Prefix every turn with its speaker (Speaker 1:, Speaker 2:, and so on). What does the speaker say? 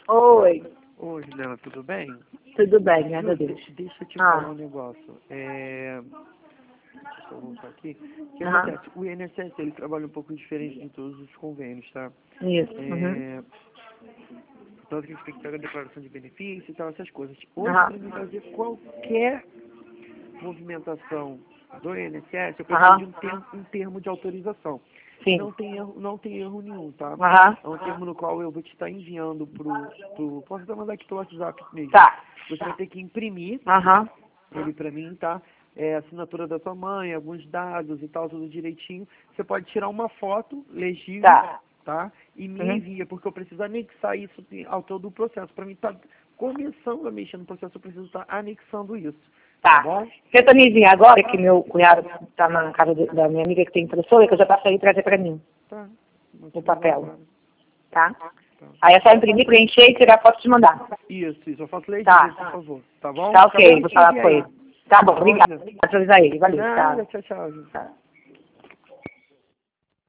Speaker 1: Oi,
Speaker 2: Oi, Juliana, tudo bem?
Speaker 1: tudo bem, graças a
Speaker 2: Ju,
Speaker 1: Deus.
Speaker 2: deixa eu te falar um negócio. Deixa eu só voltar aqui. O que
Speaker 1: Aham.
Speaker 2: acontece? O INSS, ele trabalha um pouco diferente de todos os convênios, tá?
Speaker 1: Isso. Uhum.
Speaker 2: Tanto que a gente tem que pegar a declaração de benefício e tal, essas coisas. Hoje,
Speaker 1: Aham.
Speaker 2: para mim fazer qualquer movimentação do INSS, eu preciso
Speaker 1: Aham.
Speaker 2: de um termo de autorização.
Speaker 1: Sim.
Speaker 2: Não tem erro nenhum, tá?
Speaker 1: Aham.
Speaker 2: É um termo no qual eu vou te estar enviando posso até mandar aqui pelo WhatsApp mesmo.
Speaker 1: Tá.
Speaker 2: Você vai ter que imprimir
Speaker 1: Aham.
Speaker 2: ele para mim, tá? Assinatura da sua mãe, alguns dados e tal, tudo direitinho. Você pode tirar uma foto legível,
Speaker 1: Tá.
Speaker 2: tá? E me
Speaker 1: Uhum.
Speaker 2: envia, porque eu preciso anexar isso ao todo o processo. Para mim tá começando a mexer no processo, eu preciso estar anexando isso. Tá
Speaker 1: Tá.
Speaker 2: bom?
Speaker 1: Tenta me enviar agora que meu cunhado tá na casa da minha amiga que tem impressora, que eu já passei ele trazer pra mim,
Speaker 2: Tá. Vou te
Speaker 1: o
Speaker 2: mandar
Speaker 1: papel.
Speaker 2: agora.
Speaker 1: Tá?
Speaker 2: Tá.
Speaker 1: Aí é só imprimir, preencher e tirar foto e te mandar.
Speaker 2: Isso. Eu faço legível,
Speaker 1: Tá.
Speaker 2: por favor. Tá bom?
Speaker 1: Tá
Speaker 2: Acabei
Speaker 1: ok,
Speaker 2: de
Speaker 1: vou
Speaker 2: te
Speaker 1: falar
Speaker 2: enviar
Speaker 1: com
Speaker 2: aí.
Speaker 1: ele. Tá bom,
Speaker 2: Tá bom,
Speaker 1: obrigada.
Speaker 2: Juliana?
Speaker 1: Vou avisar ele. Valeu,
Speaker 2: Nada,
Speaker 1: tchau.
Speaker 2: tchau, tchau.
Speaker 1: Tá.